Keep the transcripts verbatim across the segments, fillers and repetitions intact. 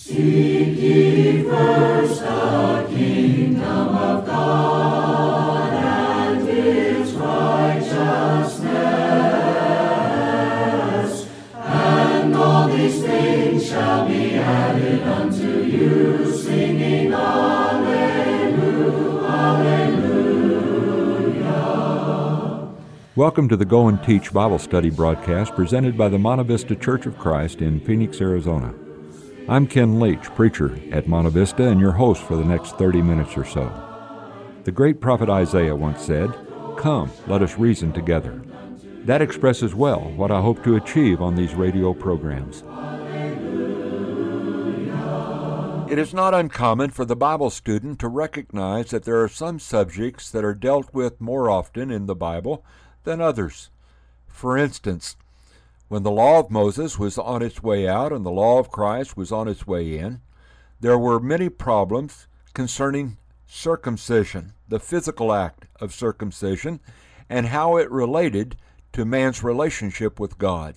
Seek ye first the kingdom of God and His righteousness, and all these things shall be added unto you, singing Alleluia, Alleluia. Welcome to the Go and Teach Bible Study broadcast presented by the Monte Vista Church of Christ in Phoenix, Arizona. I'm Ken Leach, preacher at Monte Vista, and your host for the next thirty minutes or so. The great prophet Isaiah once said, "Come, let us reason together." That expresses well what I hope to achieve on these radio programs. It is not uncommon for the Bible student to recognize that there are some subjects that are dealt with more often in the Bible than others. For instance, when the law of Moses was on its way out and the law of Christ was on its way in, there were many problems concerning circumcision, the physical act of circumcision, and how it related to man's relationship with God.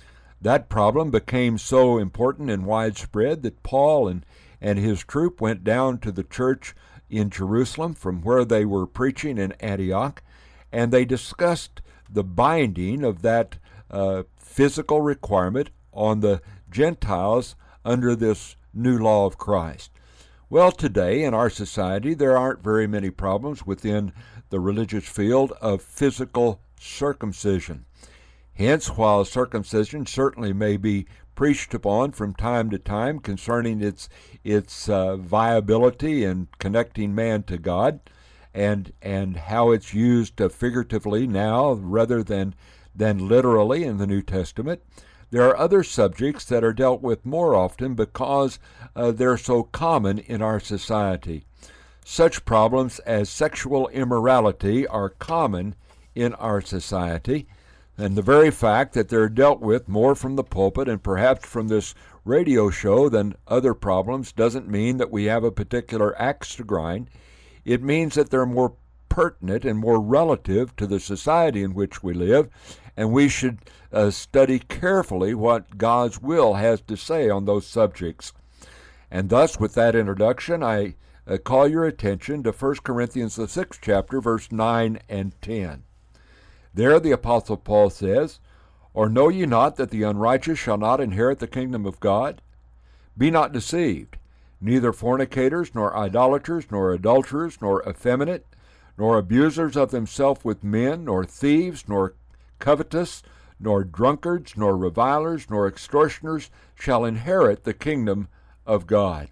That problem became so important and widespread that Paul and, and his troop went down to the church in Jerusalem from where they were preaching in Antioch, and they discussed the binding of that uh, physical requirement on the Gentiles under this new law of Christ. Well, today in our society, there aren't very many problems within the religious field of physical circumcision. Hence, while circumcision certainly may be preached upon from time to time concerning its its uh, viability in connecting man to God, and and how it's used uh, figuratively now rather than than literally in the New Testament, there are other subjects that are dealt with more often because uh, they're so common in our society. Such problems as sexual immorality are common in our society, and the very fact that they're dealt with more from the pulpit and perhaps from this radio show than other problems doesn't mean that we have a particular axe to grind. It means that they're more pertinent and more relative to the society in which we live, and we should uh, study carefully what God's will has to say on those subjects. And thus, with that introduction, I uh, call your attention to First Corinthians, the sixth chapter, verse nine and ten. There the Apostle Paul says, "Or know ye not that the unrighteous shall not inherit the kingdom of God? Be not deceived, neither fornicators, nor idolaters, nor adulterers, nor effeminate, nor abusers of themselves with men, nor thieves, nor covetous, nor drunkards, nor revilers, nor extortioners shall inherit the kingdom of God."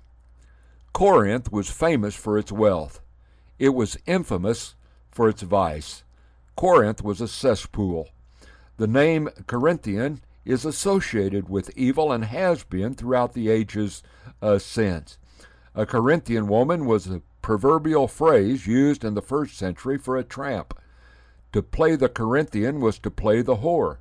Corinth was famous for its wealth. It was infamous for its vice. Corinth was a cesspool. The name Corinthian is associated with evil and has been throughout the ages uh, since. A Corinthian woman was a proverbial phrase used in the first century for a tramp. To play the Corinthian was to play the whore.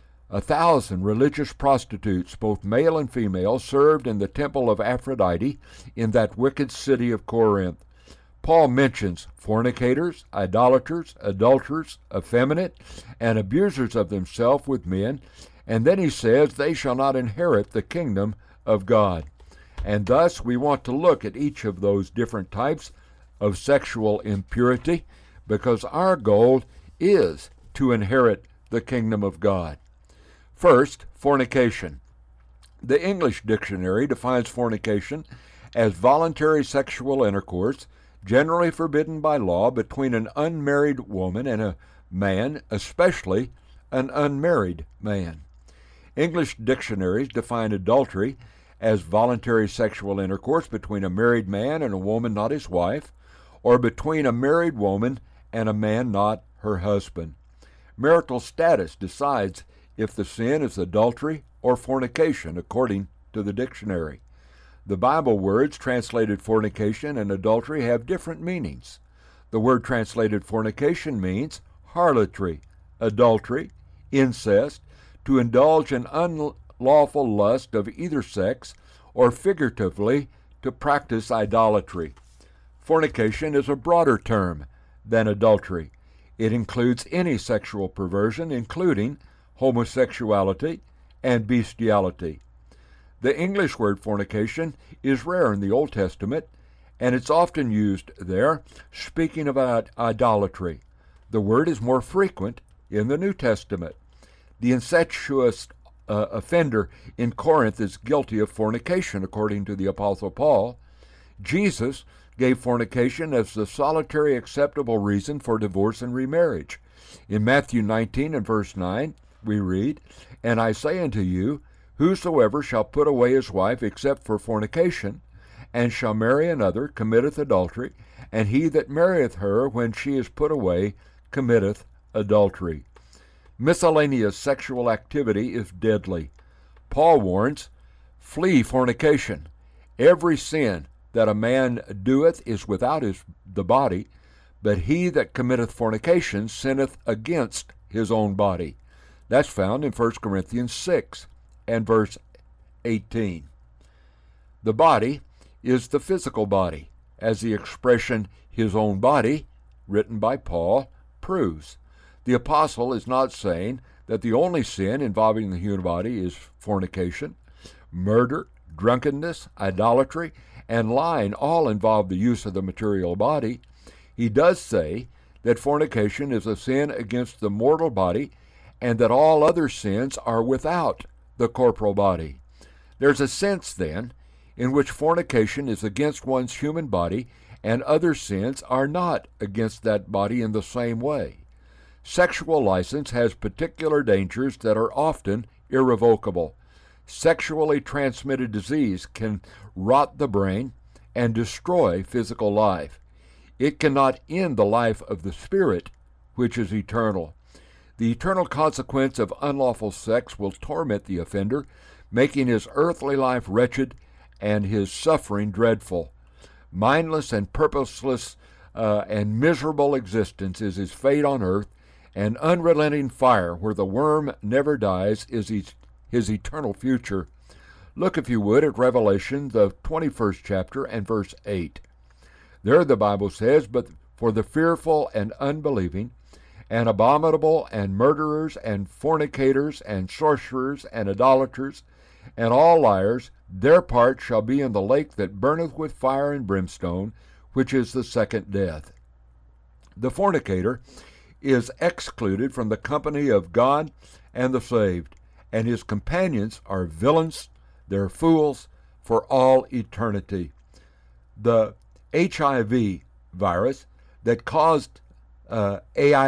A thousand religious prostitutes, both male and female, served in the temple of Aphrodite in that wicked city of Corinth. Paul mentions fornicators, idolaters, adulterers, effeminate, and abusers of themselves with men, and then he says they shall not inherit the kingdom of God. And thus we want to look at each of those different types of sexual impurity, because our goal is to inherit the kingdom of God. First, fornication. The English dictionary defines fornication as voluntary sexual intercourse, generally forbidden by law, between an unmarried woman and a man, especially an unmarried man. English dictionaries define adultery as voluntary sexual intercourse between a married man and a woman not his wife, or between a married woman and a man not her husband. Marital status decides if the sin is adultery or fornication, according to the dictionary. The Bible words translated fornication and adultery have different meanings. The word translated fornication means harlotry, adultery, incest, to indulge in unlawful lust of either sex, or figuratively, to practice idolatry. Fornication is a broader term than adultery. It includes any sexual perversion, including homosexuality and bestiality. The English word fornication is rare in the Old Testament, and it's often used there, speaking about idolatry. The word is more frequent in the New Testament. The incestuous uh, offender in Corinth is guilty of fornication, according to the Apostle Paul. Jesus gave fornication as the solitary acceptable reason for divorce and remarriage. In Matthew nineteen and verse nine, we read, "And I say unto you, whosoever shall put away his wife except for fornication, and shall marry another, committeth adultery, and he that marrieth her when she is put away committeth adultery." Miscellaneous sexual activity is deadly. Paul warns, "Flee fornication. Every sin that a man doeth is without his the body, but he that committeth fornication sinneth against his own body." That's found in First Corinthians six and verse eighteen. The body is the physical body, as the expression "his own body," written by Paul, proves. The apostle is not saying that the only sin involving the human body is fornication. Murder, drunkenness, idolatry, and lying all involve the use of the material body. He does say that fornication is a sin against the mortal body, and that all other sins are without the corporal body. There's a sense, then, in which fornication is against one's human body, and other sins are not against that body in the same way. Sexual license has particular dangers that are often irrevocable. Sexually transmitted disease can rot the brain and destroy physical life. It cannot end the life of the spirit, which is eternal. The eternal consequence of unlawful sex will torment the offender, making his earthly life wretched and his suffering dreadful. Mindless and purposeless uh, and miserable existence is his fate on earth, and unrelenting fire where the worm never dies is his, his eternal future. Look, if you would, at Revelation, the twenty-first chapter and verse eight. There the Bible says, "But for the fearful and unbelieving, and abominable, and murderers, and fornicators, and sorcerers, and idolaters, and all liars, their part shall be in the lake that burneth with fire and brimstone, which is the second death." The fornicator is excluded from the company of God and the saved, and his companions are villains, they're fools, for all eternity. The H I V virus that caused uh,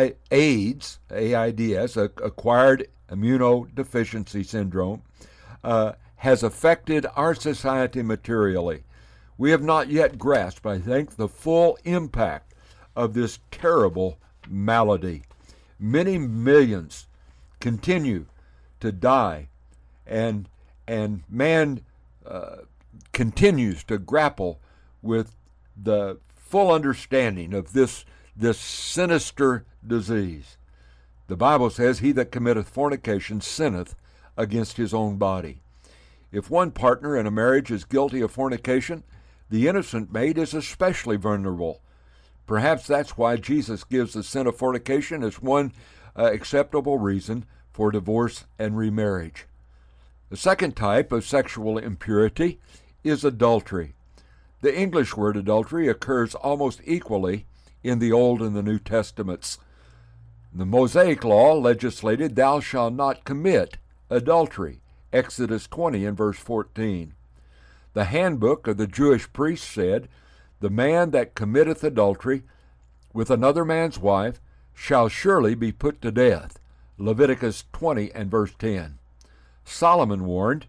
AIDS, AIDS, acquired immunodeficiency syndrome, uh, has affected our society materially. We have not yet grasped, I think, the full impact of this terrible malady. Many millions continue to die, and and man uh, continues to grapple with the full understanding of this this sinister disease. The Bible says, "He that committeth fornication sinneth against his own body." If one partner in a marriage is guilty of fornication, the innocent mate is especially vulnerable. Perhaps that's why Jesus gives the sin of fornication as one uh, acceptable reason for divorce and remarriage. The second type of sexual impurity is adultery. The English word adultery occurs almost equally in the Old and the New Testaments. The Mosaic law legislated, "Thou shalt not commit adultery," Exodus twenty and verse fourteen. The handbook of the Jewish priests said, "The man that committeth adultery with another man's wife shall surely be put to death," Leviticus twenty and verse ten. Solomon warned,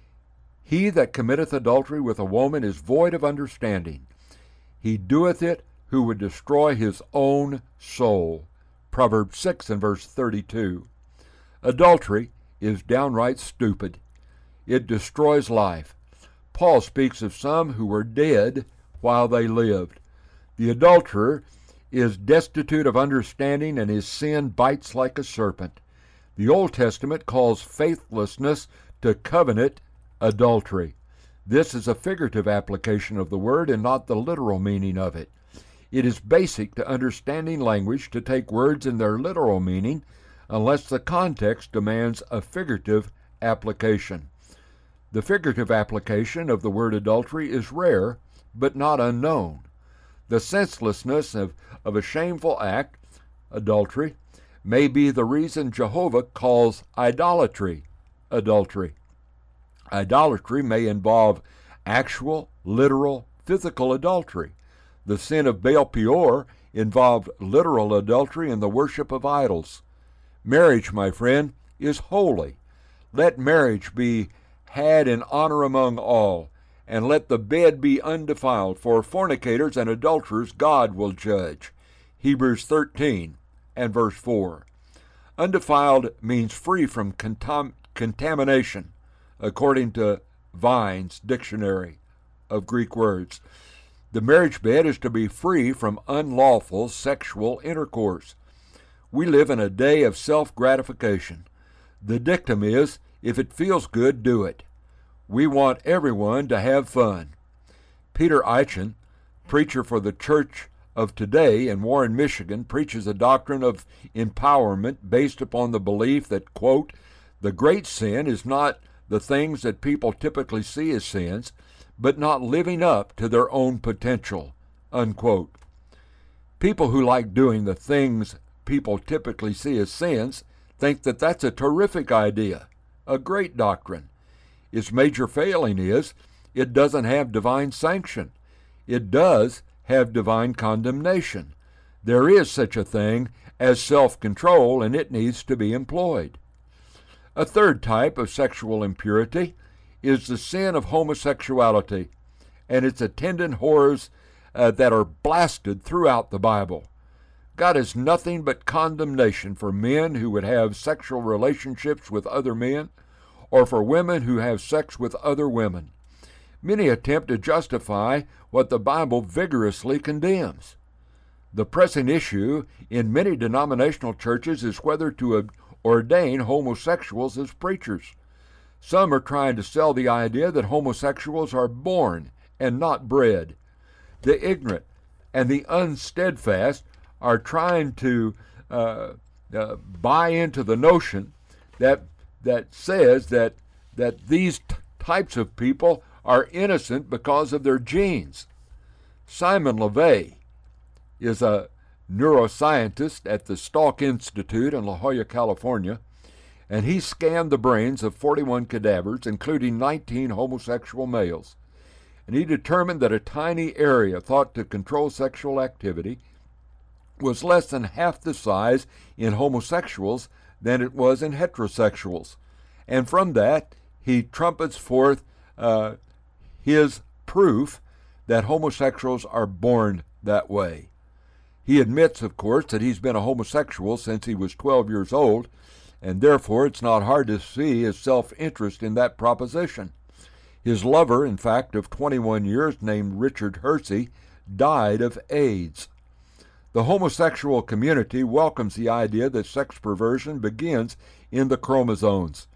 "He that committeth adultery with a woman is void of understanding. He doeth it who would destroy his own soul," Proverbs six and verse thirty-two. Adultery is downright stupid. It destroys life. Paul speaks of some who were dead while they lived. The adulterer is destitute of understanding, and his sin bites like a serpent. The Old Testament calls faithlessness to covenant adultery. This is a figurative application of the word and not the literal meaning of it. It is basic to understanding language to take words in their literal meaning unless the context demands a figurative application. The figurative application of the word adultery is rare, but not unknown. The senselessness of, of a shameful act, adultery, may be the reason Jehovah calls idolatry adultery. Idolatry may involve actual, literal, physical adultery. The sin of Baal Peor involved literal adultery and the worship of idols. Marriage, my friend, is holy. Let marriage be had in honor among all, and let the bed be undefiled, for fornicators and adulterers God will judge. Hebrews thirteen and verse four. Undefiled means free from contam- contamination, according to Vine's Dictionary of Greek Words. The marriage bed is to be free from unlawful sexual intercourse. We live in a day of self-gratification. The dictum is, if it feels good, do it. We want everyone to have fun. Peter Eichen, preacher for the Church of Today in Warren, Michigan, preaches a doctrine of empowerment based upon the belief that, quote, the great sin is not the things that people typically see as sins, but not living up to their own potential, unquote. People who like doing the things people typically see as sins think that that's a terrific idea, a great doctrine. Its major failing is it doesn't have divine sanction. It does have divine condemnation. There is such a thing as self-control, and it needs to be employed. A third type of sexual impurity is the sin of homosexuality and its attendant horrors uh, that are blasted throughout the Bible. God has nothing but condemnation for men who would have sexual relationships with other men, or for women who have sex with other women. Many attempt to justify what the Bible vigorously condemns. The pressing issue in many denominational churches is whether to ordain homosexuals as preachers. Some are trying to sell the idea that homosexuals are born and not bred. The ignorant and the unsteadfast are trying to uh, uh, buy into the notion that that says that that these t- types of people are innocent because of their genes. Simon LeVay is a neuroscientist at the Salk Institute in La Jolla, California, and he scanned the brains of forty-one cadavers, including nineteen homosexual males. And he determined that a tiny area thought to control sexual activity was less than half the size in homosexuals than it was in heterosexuals. And from that, he trumpets forth uh, his proof that homosexuals are born that way. He admits, of course, that he's been a homosexual since he was twelve years old, and therefore it's not hard to see his self-interest in that proposition. His lover, in fact, of twenty-one years, named Richard Hersey, died of AIDS. The homosexual community welcomes the idea that sex perversion begins in the chromosomes.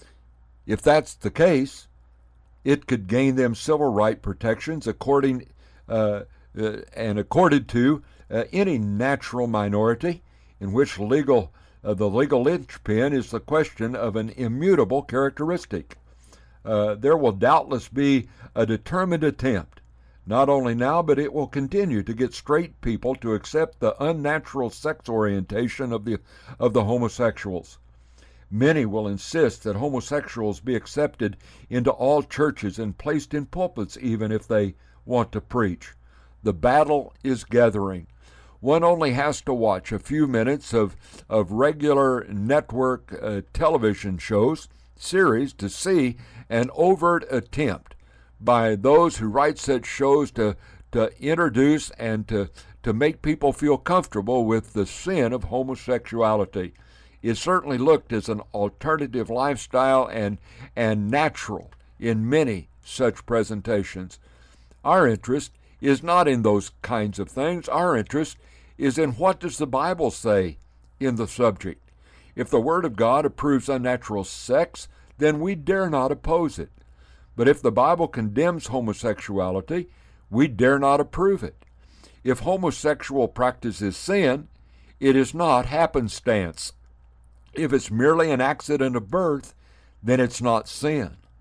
If that's the case, it could gain them civil right protections according uh, uh, and accorded to uh, any natural minority in which legal uh, the legal linchpin is the question of an immutable characteristic. Uh, there will doubtless be a determined attempt, not only now, but it will continue to get straight people to accept the unnatural sex orientation of the of the homosexuals. Many will insist that homosexuals be accepted into all churches and placed in pulpits even if they want to preach. The battle is gathering. One only has to watch a few minutes of, of regular network uh, television shows, series, to see an overt attempt by those who write such shows to, to introduce and to, to make people feel comfortable with the sin of homosexuality. It certainly looked as an alternative lifestyle and, and natural in many such presentations. Our interest is not in those kinds of things. Our interest is in what does the Bible say in the subject. If the Word of God approves unnatural sex, then we dare not oppose it. But if the Bible condemns homosexuality, we dare not approve it. If homosexual practice is sin, it is not happenstance. If it's merely an accident of birth, then it's not sin.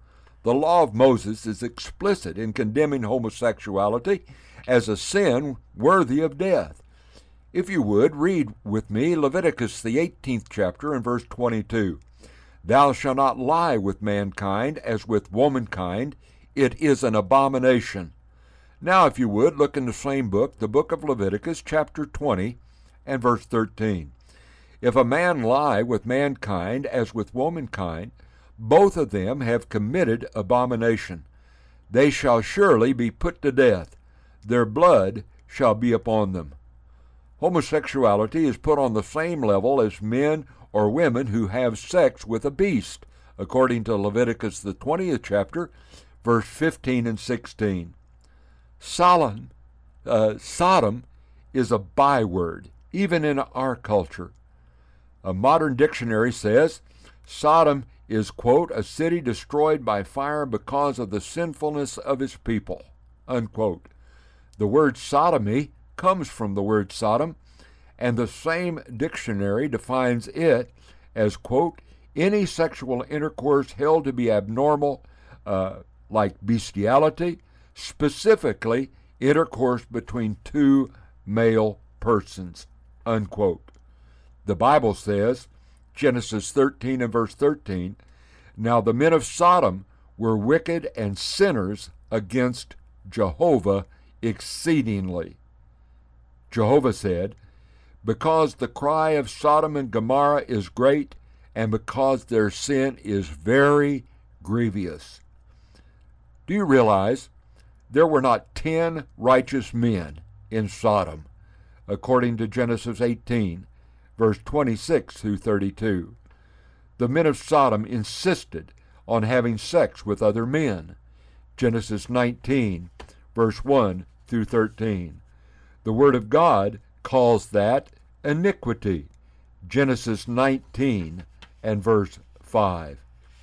The law of Moses is explicit in condemning homosexuality as a sin worthy of death. If you would, read with me Leviticus, the eighteenth chapter, and verse twenty-two. Thou shalt not lie with mankind as with womankind. It is an abomination. Now, if you would, look in the same book, the book of Leviticus, chapter twenty, and verse thirteen. If a man lie with mankind as with womankind, both of them have committed abomination. They shall surely be put to death. Their blood shall be upon them. Homosexuality is put on the same level as men or women who have sex with a beast, according to Leviticus, the twentieth chapter, verse fifteen and sixteen. Solomon, uh, Sodom is a byword, even in our culture. A modern dictionary says Sodom is, quote, a city destroyed by fire because of the sinfulness of its people, unquote. The word sodomy comes from the word Sodom, and the same dictionary defines it as, quote, any sexual intercourse held to be abnormal, uh, like bestiality, specifically intercourse between two male persons, unquote. The Bible says, Genesis thirteen and verse thirteen, now the men of Sodom were wicked and sinners against Jehovah exceedingly. Jehovah said, because the cry of Sodom and Gomorrah is great, and because their sin is very grievous. Do you realize there were not ten righteous men in Sodom, according to Genesis eighteen, verse twenty-six through thirty-two. The men of Sodom insisted on having sex with other men, Genesis nineteen, verse one through thirteen. The Word of God calls that iniquity, Genesis nineteen and verse five.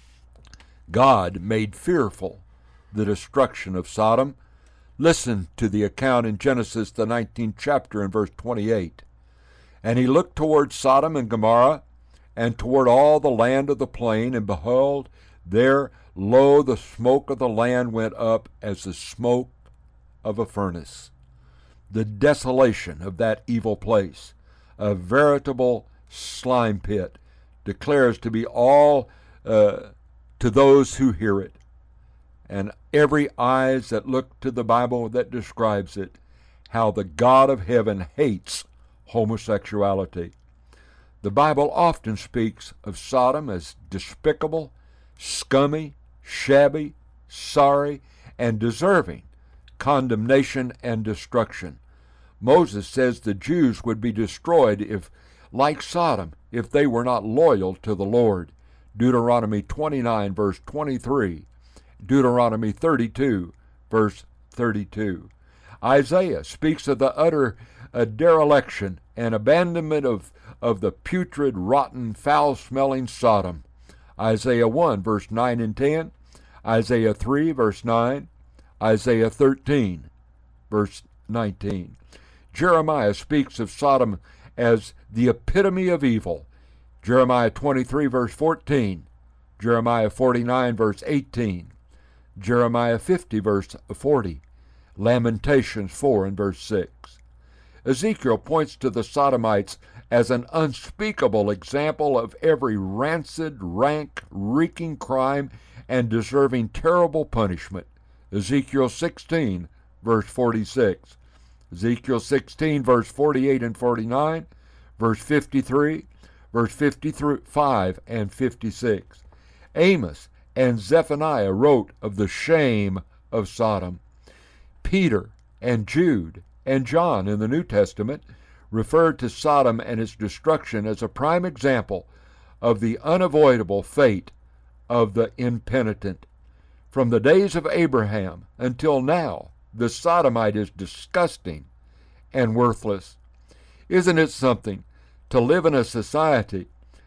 God made fearful the destruction of Sodom. Listen to the account in Genesis, the nineteenth chapter, and verse twenty-eight. And he looked toward Sodom and Gomorrah, and toward all the land of the plain, and behold, there, lo, the smoke of the land went up as the smoke of a furnace. The desolation of that evil place, a veritable slime pit, declares to be all uh, to those who hear it. And every eyes that look to the Bible that describes it, how the God of heaven hates homosexuality. The Bible often speaks of Sodom as despicable, scummy, shabby, sorry, and deserving condemnation and destruction. Moses says the Jews would be destroyed if, like Sodom, if they were not loyal to the Lord. Deuteronomy twenty-nine, verse twenty-three. Deuteronomy thirty-two, verse thirty-two. Isaiah speaks of the utter uh, dereliction and abandonment of, of the putrid, rotten, foul-smelling Sodom. Isaiah one, verse nine and ten. Isaiah three, verse nine. Isaiah thirteen, verse nineteen. Jeremiah speaks of Sodom as the epitome of evil. Jeremiah twenty-three, verse fourteen. Jeremiah forty-nine, verse eighteen. Jeremiah fifty, verse forty. Lamentations four and verse six. Ezekiel points to the Sodomites as an unspeakable example of every rancid, rank, reeking crime and deserving terrible punishment. Ezekiel sixteen, verse forty-six. Ezekiel sixteen, verse forty-eight and forty-nine, verse fifty-three, verse fifty-five and fifty-six. Amos and Zephaniah wrote of the shame of Sodom. Peter and Jude and John in the New Testament referred to Sodom and its destruction as a prime example of the unavoidable fate of the impenitent. From the days of Abraham until now, the sodomite is disgusting and worthless. Isn't it something to live in a society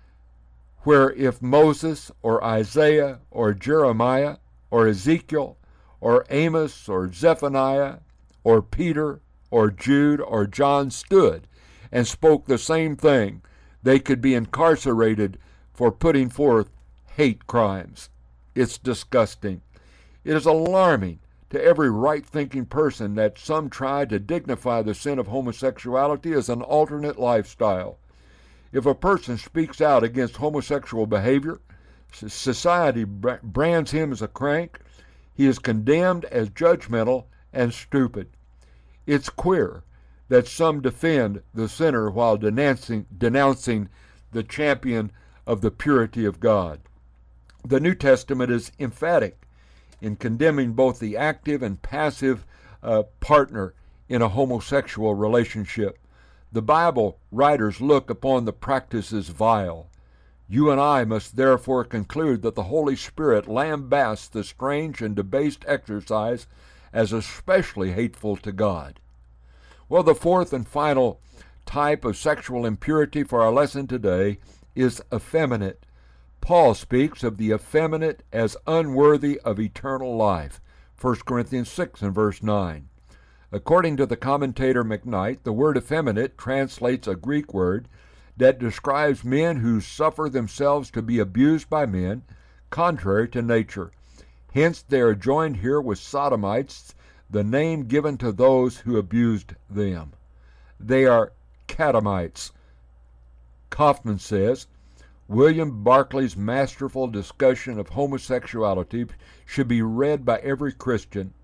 where if Moses or Isaiah or Jeremiah or Ezekiel or Amos or Zephaniah or Peter or Jude or John stood and spoke the same thing, they could be incarcerated for putting forth hate crimes? It's disgusting. It is alarming to every right-thinking person that some try to dignify the sin of homosexuality as an alternate lifestyle. If a person speaks out against homosexual behavior, society brands him as a crank. He is condemned as judgmental and stupid. It's queer that some defend the sinner while denouncing, denouncing the champion of the purity of God. The New Testament is emphatic in condemning both the active and passive uh, partner in a homosexual relationship. The Bible writers look upon the practice as vile. You and I must therefore conclude that the Holy Spirit lambasts the strange and debased exercise as especially hateful to God. Well, the fourth and final type of sexual impurity for our lesson today is effeminate. Paul speaks of the effeminate as unworthy of eternal life, First Corinthians six and verse nine. According to the commentator McKnight, the word effeminate translates a Greek word that describes men who suffer themselves to be abused by men, contrary to nature. Hence they are joined here with sodomites, the name given to those who abused them. They are catamites. Kaufman says, William Barclay's masterful discussion of homosexuality should be read by every Christian.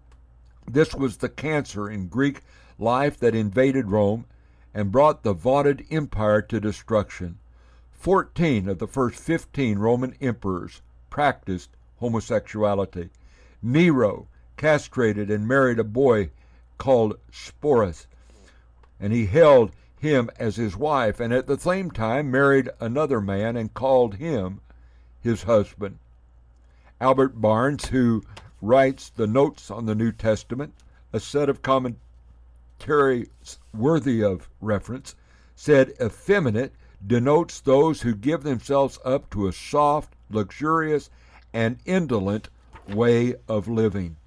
This was the cancer in Greek life that invaded Rome and brought the vaunted empire to destruction. Fourteen of the first fifteen Roman emperors practiced homosexuality. Nero castrated and married a boy called Sporus, and he held him as his wife, and at the same time married another man and called him his husband. Albert Barnes, who writes the Notes on the New Testament, a set of commentaries worthy of reference, said effeminate denotes those who give themselves up to a soft, luxurious, and indolent way of living.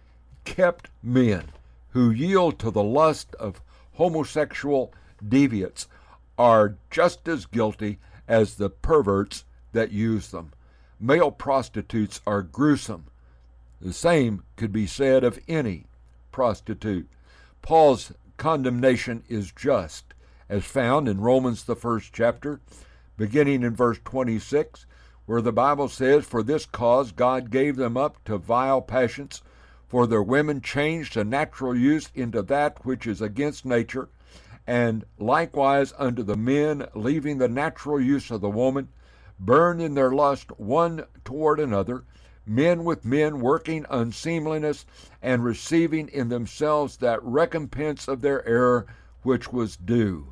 Kept men who yield to the lust of homosexual deviants are just as guilty as the perverts that use them. Male prostitutes are gruesome. The same could be said of any prostitute. Paul's condemnation is just, as found in Romans the first chapter, beginning in verse twenty-six, where the Bible says, For this cause God gave them up to vile passions, for their women changed the natural use into that which is against nature, and likewise unto the men, leaving the natural use of the woman, burned in their lust one toward another, men with men working unseemliness, and receiving in themselves that recompense of their error which was due.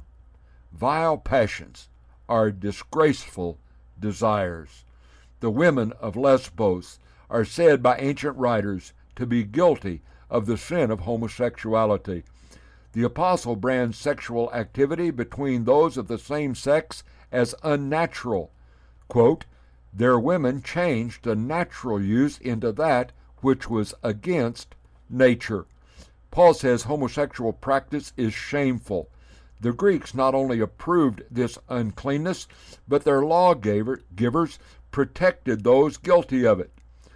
Vile passions are disgraceful desires. The women of Lesbos are said by ancient writers to be guilty of the sin of homosexuality. The apostle brands sexual activity between those of the same sex as unnatural. Quote, Their women changed the natural use into that which was against nature. Paul says homosexual practice is shameful. The Greeks not only approved this uncleanness, but their lawgivers protected those guilty of it.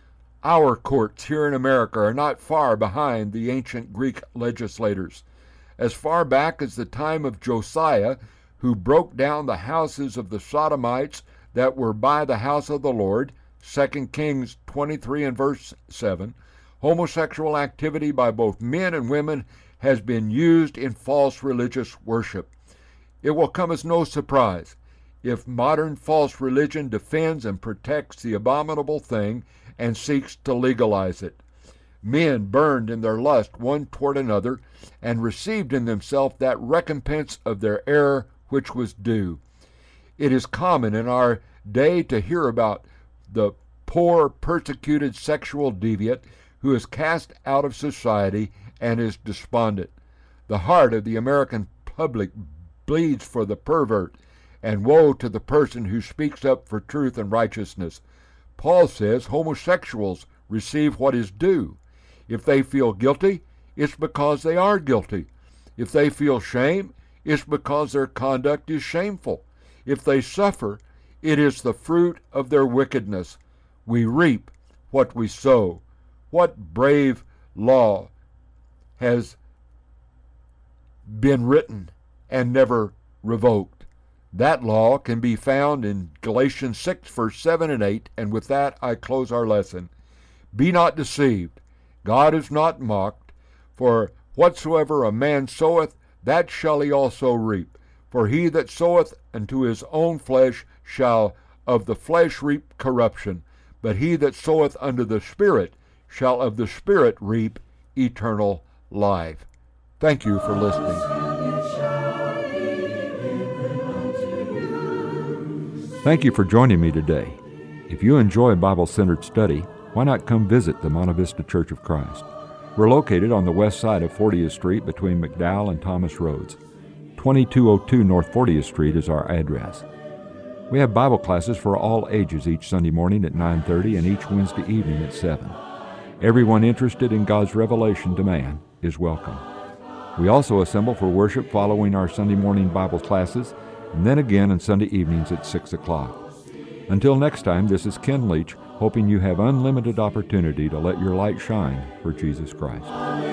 Our courts here in America are not far behind the ancient Greek legislators. As far back as the time of Josiah, who broke down the houses of the Sodomites that were by the house of the Lord, Second Kings twenty-three and verse seven, homosexual activity by both men and women has been used in false religious worship. It will come as no surprise if modern false religion defends and protects the abominable thing and seeks to legalize it. Men burned in their lust one toward another, and received in themselves that recompense of their error which was due. It is common in our day to hear about the poor, persecuted sexual deviant who is cast out of society and is despondent. The heart of the American public bleeds for the pervert, and woe to the person who speaks up for truth and righteousness. Paul says homosexuals receive what is due. If they feel guilty, it's because they are guilty. If they feel shame, it's because their conduct is shameful. If they suffer, it is the fruit of their wickedness. We reap what we sow. What brave law has been written and never revoked? That law can be found in Galatians six, verse seven and eight, and with that I close our lesson. Be not deceived. God is not mocked, for whatsoever a man soweth, that shall he also reap. For he that soweth unto his own flesh shall of the flesh reap corruption, but he that soweth unto the Spirit shall of the Spirit reap eternal life. Thank you for listening. Thank you for joining me today. If you enjoy Bible-centered study, why not come visit the Monte Vista Church of Christ? We're located on the west side of fortieth Street between McDowell and Thomas Roads. twenty-two oh two North fortieth Street is our address. We have Bible classes for all ages each Sunday morning at nine thirty and each Wednesday evening at seven. Everyone interested in God's revelation to man is welcome. We also assemble for worship following our Sunday morning Bible classes, and then again on Sunday evenings at six o'clock. Until next time, this is Ken Leach, hoping you have unlimited opportunity to let your light shine for Jesus Christ.